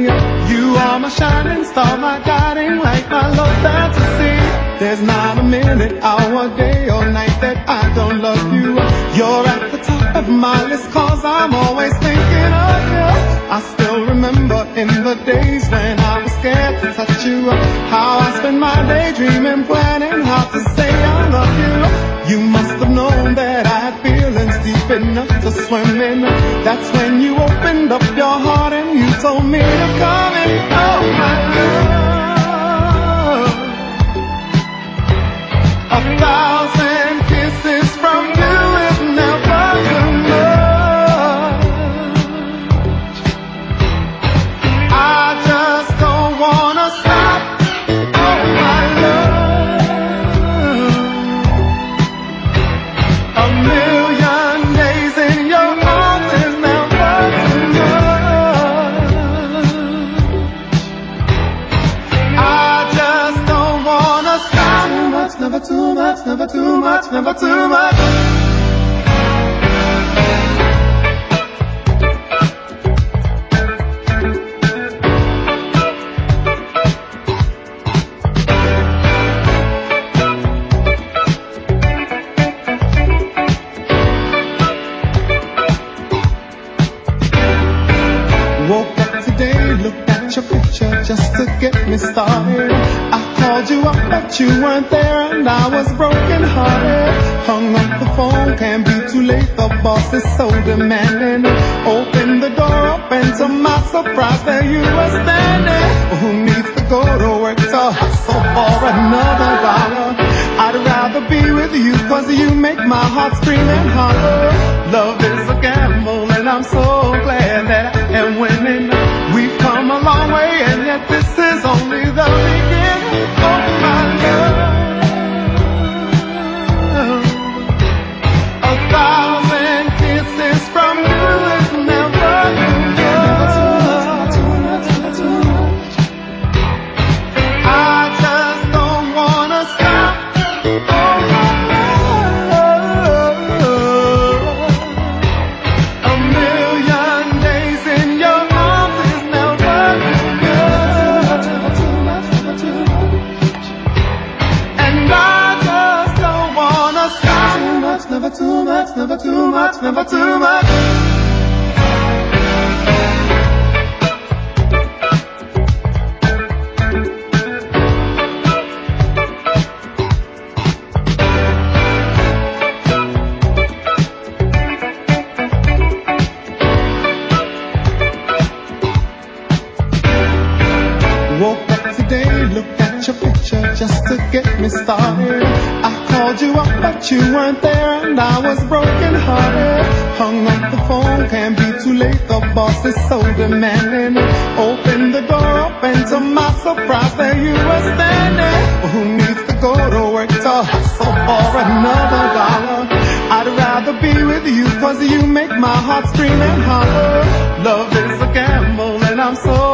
You are my shining star, my guiding light, my love fantasy. There's not a minute, hour, day or night that I don't love you. You're at the top of my list, cause I'm always thinking of you. I still remember in the days when I was scared to touch you, how I spent my day dreaming, planning how to say I love you. You must have known that I had feelings deep enough to swim in. That's when you opened up your heart and you told me to come in. Oh my love, 1,000 kisses from you is never too much. I just don't wanna stop. Oh my love, a million days in your arms is never too much. I just don't wanna stop. Never too much, never too much, never too much. Woke up today, looked at your picture just to get me started. I called you up, but you weren't there, and I was broken hearted. Hung up the phone, can't be too late, the boss is so demanding. Opened the door up, and to my surprise, there you were standing. Who needs to go to work to hustle for another dollar? I'd rather be with you, cause you make my heart scream and holler. Love is a gamble, and I'm so glad that I am winning. We've come a long way, and yet this is only the beginning. Oh my love, 1,000 kisses from you is never too much. I just don't wanna stop. Oh my love, a million days in your arms is never too much. And I just don't wanna stop. Never too much, never too much, never too much. Woke up today, looked at your picture just to get me started. I called you up, but you weren't there, and I was broken hearted. Hung up the phone, can't be too late, the boss is so demanding. Opened the door up, and to my surprise, there you were standing. Who needs to go to work to hustle for another dollar? I'd rather be with you, cause you make my heart scream and holler. Love is a gamble, and I'm so